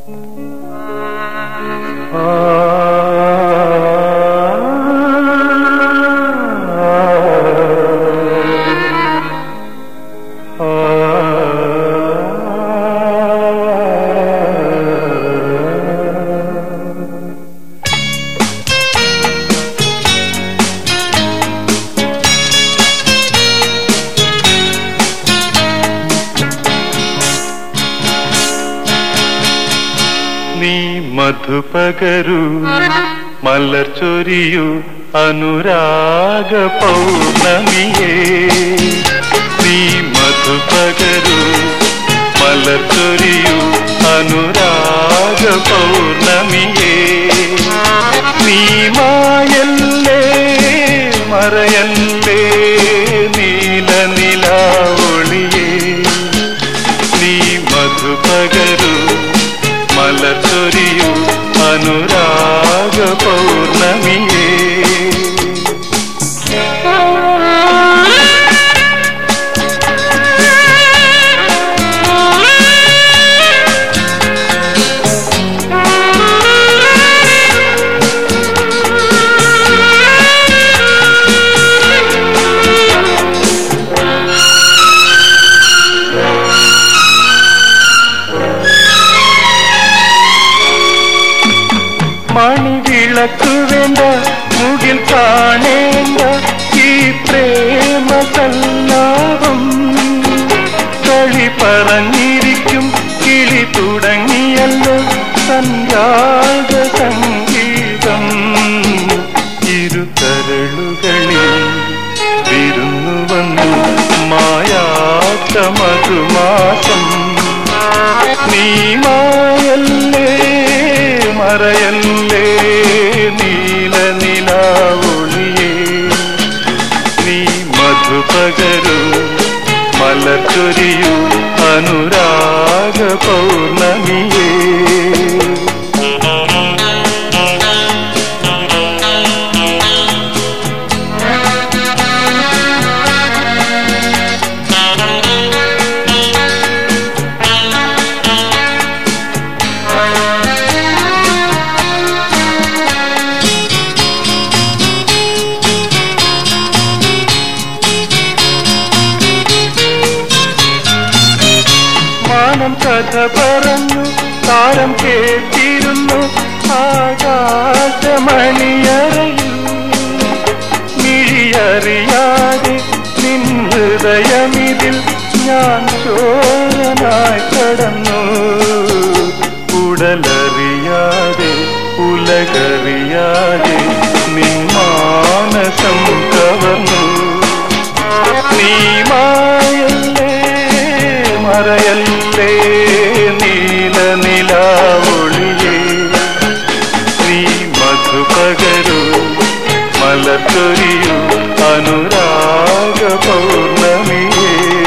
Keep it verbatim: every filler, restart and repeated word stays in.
മധുപകരു മലർ ചൊരിയു അനുരാഗ പൗർണമിയേ നീ മധുപകരു മലർ ചൊരിയു അനുരാഗ പൗർണമിയേ നീ മായല്ലേ മറയല്ലേ നീല നിലാവൊളിയേ നീ മധുപകരു മലർ ചൊരിയു അനുരാഗ പൗർണമിയേ മണിവിളക്കു വേണ്ട മുകിൽ കാണേണ്ട ഈ പ്രേമ സല്ലാപം കളി പറഞ്ഞിരിക്കും കിളി തുടങ്ങിയല്ലോ സഞ്ജാത സംഗീതം ഇരുകരളുകളിൽ വിരുന്നു വന്നു മായാത്ത മധുമാസം നീ മായല്ലേ മറയല്ലേ നീല നിലാവൊളിയേ നീ മധുപകരു മലർ ചൊരിയു അനുരാഗ പൗർണമിയേ കഥ പറഞ്ഞു താരം കേട്ടിരുന്നു ആകാശമണിയറയിൽ മിഴിയറിയാതെ നിൻ ഹൃദയമിതിൽ ഞാൻ ചോരനായി കടന്നു ഉടലറിയാതെ ഉലകറിയാതെ നിൻ മാനസം കവർന്നു നീ മായല്ലേ മറയല്ലേ നീല നിലാവൊളിയേ നീ മധുപകരു മലർ ചൊരിയു അനുരാഗ പൗർണമിയേ